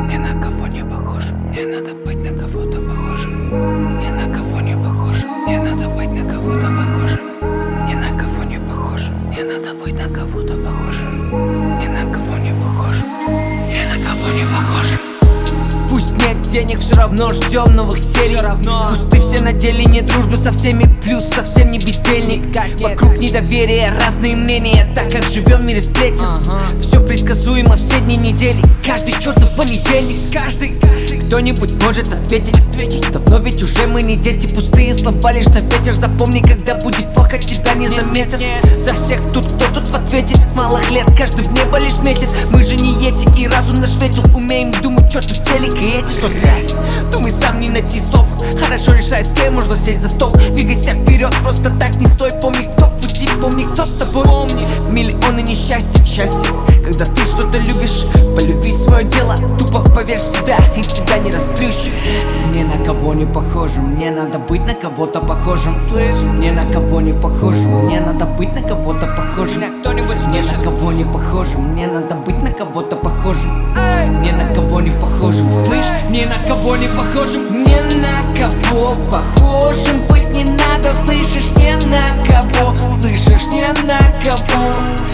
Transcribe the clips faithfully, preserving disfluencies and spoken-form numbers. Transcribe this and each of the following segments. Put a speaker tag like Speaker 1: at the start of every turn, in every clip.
Speaker 1: ни на кого не похож. Мне надо быть на кого-то похожим. Ни на кого не похож. Мне надо быть на кого-то похожим. Ни на кого не похож. Мне надо быть на кого-то похожим. Ни на кого не похож. Ни на кого не похож.
Speaker 2: Пусть нет денег, все равно ждем новых серий. Кусты все надели, не дружбу со всеми, плюс совсем не бездельник. Вокруг недоверия, разные мнения, так как живем в мире сплетен. Все предсказуемо все дни недели, каждый чертов понедельник. Каждый, кто-нибудь может ответить, ответить. Давно ведь уже мы не дети, пустые слова лишь на ветер. Запомни, когда будет плохо, тебя не заметят. За всех тут, кто тут в ответе. С малых лет каждый в небо лишь метит. Мы же не ети, и разум наш ветил. Умеем думать, что тут телек и эти соцсети. Думай сам, не найти слов. Хорошо решай, с кем можно сесть за стол. Двигайся вперед, просто так не стой. Помни, кто в пути, помни, кто с тобой. Помни, миллионы несчастья, счастье. Когда ты что-то любишь, полюби свое дело. Тупо поверь в себя, и тебя не расплющит. Ни на кого не похожим, мне надо быть на кого-то похожим. Слышь, ни на кого не похожим, мне надо быть на кого-то похожим. Кто-нибудь ни на кого не похожим, мне надо быть на кого-то похожим. Ни на кого не похожим, слышь, ни на кого не похожим. Ни на кого похожим быть не надо, слышишь, ни на кого, слышишь, ни на кого.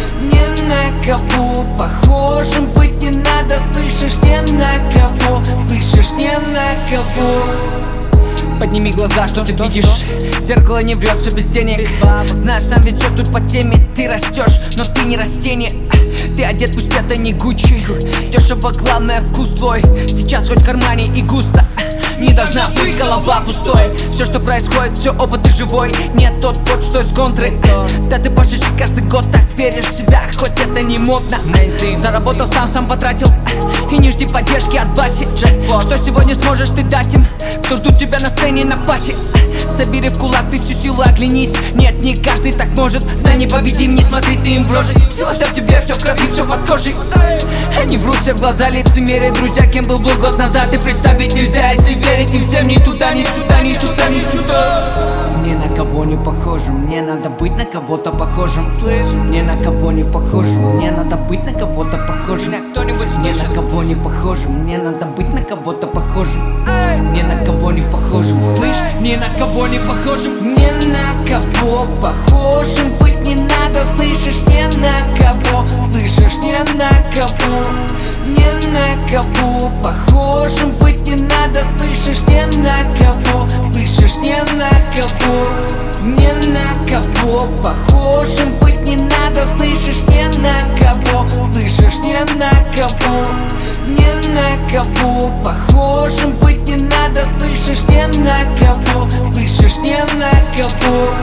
Speaker 2: Ни на кого похожим быть не надо, слышишь, ни на кого, слышишь, ни на кого. Подними глаза, что ты видишь? Зеркало не врет, все без денег. Знаешь, сам ведь все тут по теме. Ты растешь, но ты не растение. Ты одет, пусть это не Гуччи. Дешево, главное вкус твой. Сейчас хоть в кармане и густо. Не должна быть голова пустой. Все, что происходит, все опыт и живой. Нет тот год, что из контры. Да ты пошли каждый год, так веришь в себя, хоть это не модно. Заработал сам, сам потратил. И не жди поддержки от бати. Что сегодня сможешь ты дать им, кто ждут тебя на сцене на пати? Собери в кулак ты всю силу, оглянись. Нет, не каждый так может. Знай, непобедим, не смотри ты им в рожи. Сила вся в тебе, все в крови, все под кожей. Они врут все в глаза, лицемерие. Друзья, кем был был год назад, и представить нельзя. Если верить им всем ни туда, ни сюда, ни туда, ни сюда. Ни на кого не похожим, мне надо быть на кого-то похожим. Слышь, ни на кого не похожим, мне надо быть на кого-то похожим. Кто-нибудь ни на кого не похожим, мне надо быть на кого-то похожим. Ни на кого не похожим, слышь, ни на кого не похожим. Ни на кого похожим быть не надо, слышишь, ни на кого, слышишь, ни на кого. Ни на кого похожим быть не надо, слышишь, ни на кого, слышишь, ни на кого. Ни на кого похожим быть не надо, слышишь, ни на кого, слышишь, ни на кого. Ни на кого похожим быть не надо, слышишь, ни на кого, слышишь, ни на кого.